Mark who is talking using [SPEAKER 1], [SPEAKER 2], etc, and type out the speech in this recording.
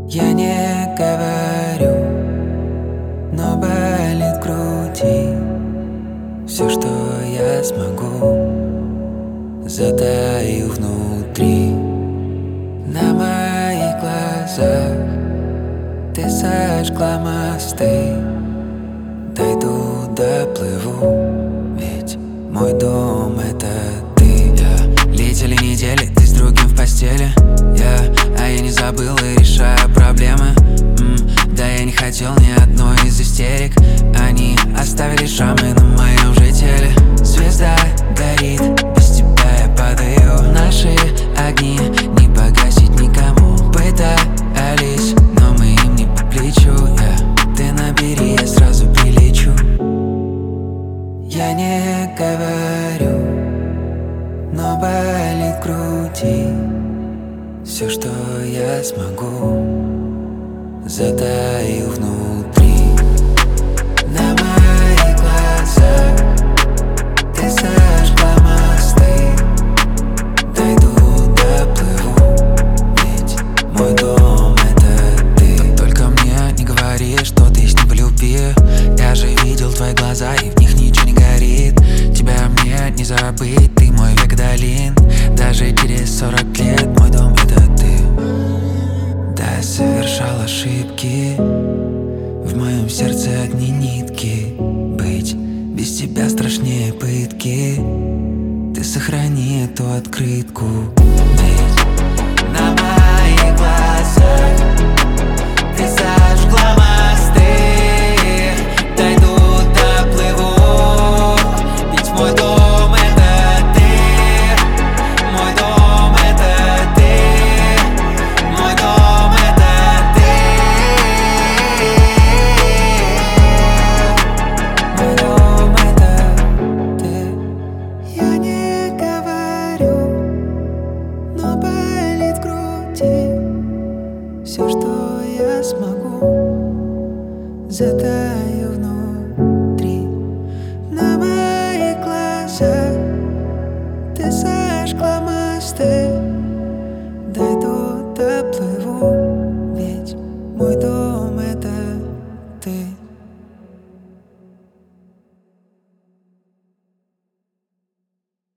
[SPEAKER 1] Я не говорю, но болит в груди. Все, что я смогу, затаю внутри. На моих глазах ты сожгла мосты. Дойду, доплыву, ведь мой дом — это ты. Летели недели, ты с другим в постели. А я не забыл и решаю проблемы. Да, я не хотел ни одной из истерик. Они оставили шрамы на моем же теле. Звезда горит, без тебя я падаю. Наши огни не погасить никому. Пытались, но мы им не по плечу. Ты набери, я сразу прилечу. Я не говорю, но болит в груди. Все, что я смогу, затаю внутри. На моих глазах ты сожгла мосты. Дойду, доплыву, ведь мой дом — это ты. Только мне не говори, что ты с ним полюбил. Я же видел твои глаза, и в них ничего не горит. Тебя мне не забыть, ты мой век долин. Даже через 40 лет мой дом — это ты. Да, я совершал ошибки, в моем сердце одни нитки. Быть без тебя страшнее пытки. Ты сохрани эту открытку. Ведь на моих глазах ты сожгла мосты. Дойду, доплыву, ведь мой дом — это ты. Мой дом — это ты. Мой дом — это ты. Мой дом — это ты. Я не говорю, но болит в груди. Все, что я смогу, затаю внутри. На моих глазах ты сожгла мосты. Дойду, доплыву.